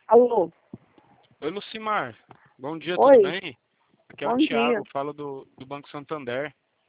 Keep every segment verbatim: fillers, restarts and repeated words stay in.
Alô? Oi, Lucimar. Bom dia, tudo Oi, bem? Aqui é o bom dia. Thiago, falo do, do Banco Santander.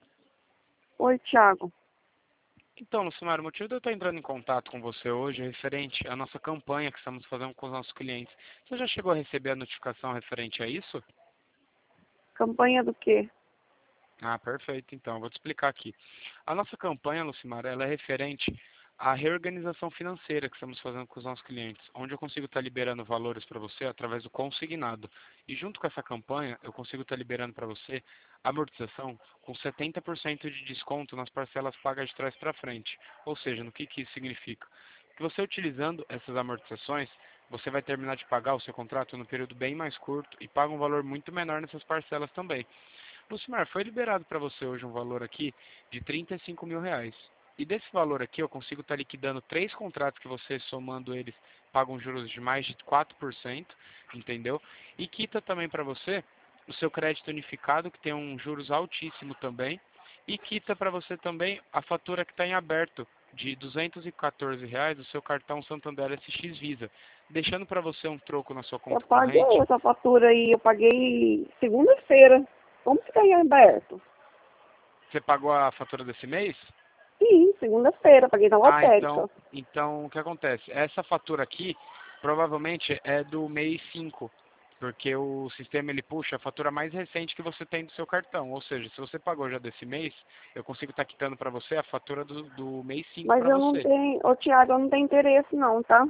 Oi, Thiago. Então, Lucimar, o motivo de eu estar entrando em contato com você hoje é referente à nossa campanha que estamos fazendo com os nossos clientes. Você já chegou a receber a notificação referente a isso? Campanha do quê? Ah, perfeito. Então, eu vou te explicar aqui. A nossa campanha, Lucimar, ela é referente à reorganização financeira que estamos fazendo com os nossos clientes, onde eu consigo estar liberando valores para você através do consignado. E junto com essa campanha, eu consigo estar liberando para você amortização com setenta por cento de desconto nas parcelas pagas de trás para frente. Ou seja, no que, que isso significa? Que você utilizando essas amortizações, você vai terminar de pagar o seu contrato num período bem mais curto e paga um valor muito menor nessas parcelas também. Lucimar, foi liberado para você hoje um valor aqui de trinta e cinco mil reais. E desse valor aqui eu consigo estar liquidando três contratos que você, somando eles, pagam juros de mais de quatro por cento, entendeu? E quita também para você o seu crédito unificado, que tem um juros altíssimo também. E quita para você também a fatura que está em aberto de duzentos e quatorze reais do seu cartão Santander S X Visa, deixando para você um troco na sua Eu conta paguei corrente. essa fatura aí, eu paguei segunda-feira. Como que tá aí aberto? Você pagou a fatura desse mês? Sim, segunda-feira, paguei na Ah, então, lotérica. então o que acontece? Essa fatura aqui provavelmente é do mês cinco, porque o sistema ele puxa a fatura mais recente que você tem do seu cartão. Ou seja, se você pagou já desse mês, eu consigo estar quitando para você a fatura do, do mês cinco Mas para eu não você. tenho, ô Thiago, eu não tenho interesse não, tá?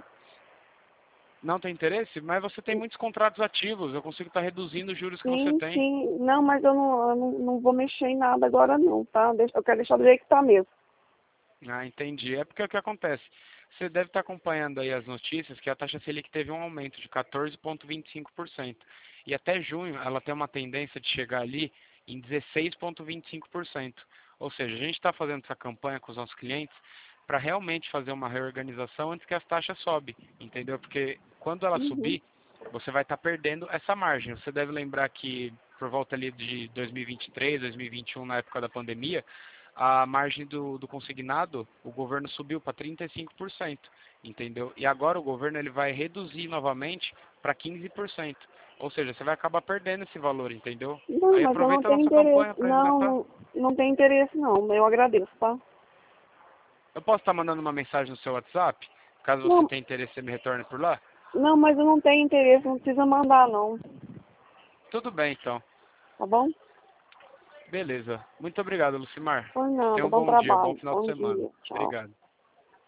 Não tem interesse? Mas você tem muitos contratos ativos, eu consigo estar reduzindo os juros que você Sim, tem. sim. Não, mas eu não, eu não, não vou mexer em nada agora não, tá? Deixa- Eu quero deixar do jeito que tá mesmo. Ah, entendi. É porque o que acontece? Você deve estar acompanhando aí as notícias que a taxa Selic teve um aumento de quatorze vírgula vinte e cinco por cento. E até junho ela tem uma tendência de chegar ali em dezesseis vírgula vinte e cinco por cento. Ou seja, a gente está fazendo essa campanha com os nossos clientes para realmente fazer uma reorganização antes que as taxas sobem, entendeu? Porque quando ela Uhum. subir, você vai estar perdendo essa margem. Você deve lembrar que por volta ali de dois mil e vinte e três, dois mil e vinte e um, na época da pandemia, a margem do, do consignado, o governo subiu para trinta e cinco por cento, entendeu? E agora o governo ele vai reduzir novamente para quinze por cento. Ou seja, você vai acabar perdendo esse valor, entendeu? Não, Aí mas eu não aproveita a tenho nossa interesse. campanha para Não, resgatar. não, não tenho interesse não. Eu agradeço, tá? Eu posso estar mandando uma mensagem no seu WhatsApp, caso você Não, tenha interesse, você me retorne por lá? não, mas eu não tenho interesse, não precisa mandar não, Tudo bem, então. tá bom? Beleza. Muito obrigado, Lucimar. Por Tenha nada, um bom bom dia, bom trabalho. final de Bom semana. dia, tchau. Obrigado.